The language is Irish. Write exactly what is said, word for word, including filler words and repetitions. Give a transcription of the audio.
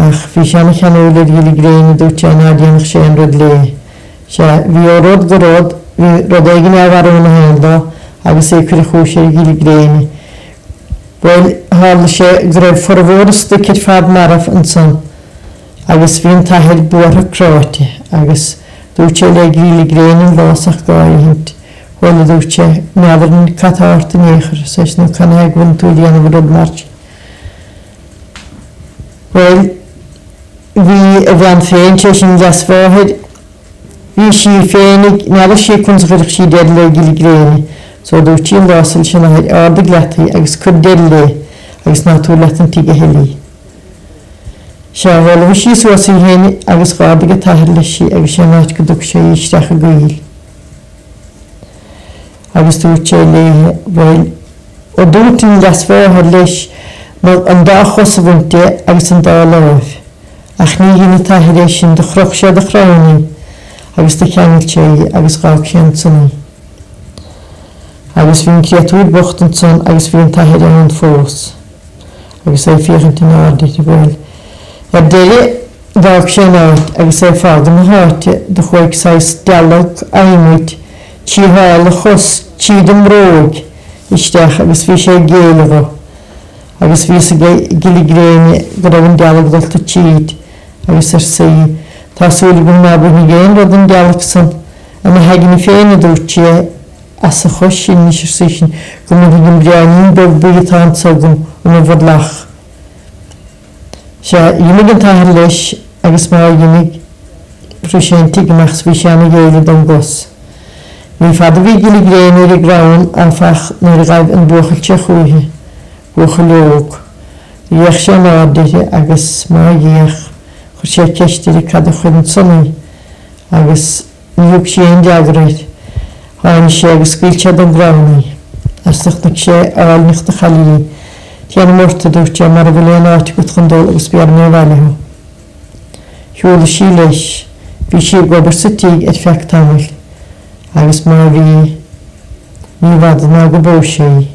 ach bhí seanna cheanúla gil gréine dúte an áideanach sé an rud lé. Se bhí ó rud go rud, bhí rud éigean áhharúna héandá agus é chuir chúise gil gréine. Bhfuil hála sé go raibh formhórasta cid fad maraf an son, agus bhíon taithir buartha cráite, agus dúte le gil gréine an lásach gáithint. Bhfuil dúte neadar catáirta néchar, sais nó canna ghain tú déanamh rud mart. Bhfuil bhí a bhean féin sé sin gasfáthid, bhí sí féinnig neadar sí chun chuirich sí dead le gil gréine, so dúte an lásail sin ahaid áda gletaí agus chud dead le, agus ná tú letan tí go helí. Se bhfuil bhí sí suas í héine agus gáda go taithir leis sí agus sé náid go dúch sé isteach a gail. Agus dúte léthe bhfuil ó dúte an gasfáthid leis an dá chosamhainte agus an dá láimh, ach ní hína taithir éis sin de chroch sé de chránaí, agus de cheangail sé agus gách sé an sunnaí. Agus bhíon creatúr bocht an son agus bhíon taithir an fós, agus é fiachant in ádaí bhfuil. Ar déile gách sé náid agus é fád an háte de chuig sais dealach aimmuid, tí hála chus, tíad an mróg, isteach agus bhí sé géalacha. Agus bhí sa gil gréine go raibh an dealach dulta tíad, agus ar saí. Tásúla go nábúna géan rud an dealach san, a na haigina féinna dúte as a chus sin níos ar sin go mun an breanín beg buítá an sagam an bhd lach. Se dhéimig an taithir leis agus má dhéimig rúisiantaigh amach bhí seanna géile don gos. Bhí fada bhí gil gréine ar a grán an fach nuair a gaibh an buchailte chuaithe, bucha leog. Dhéach sé nádaithe agus má dhéach chur sé ceistir i cad a chuid an sunnaí, agus níog sé an deagraid. Háin sé agus scuilte don gránaí, astachnaigh sé áilneach de chalíí, Tiana mórta dúte mar a bhfuil áit go chundul agus bear mé bhailethe. Thiúla sí leis, bhí sí gobar sa tíg ag feictáil, agus mar bhí ní bhad ná go bó sé.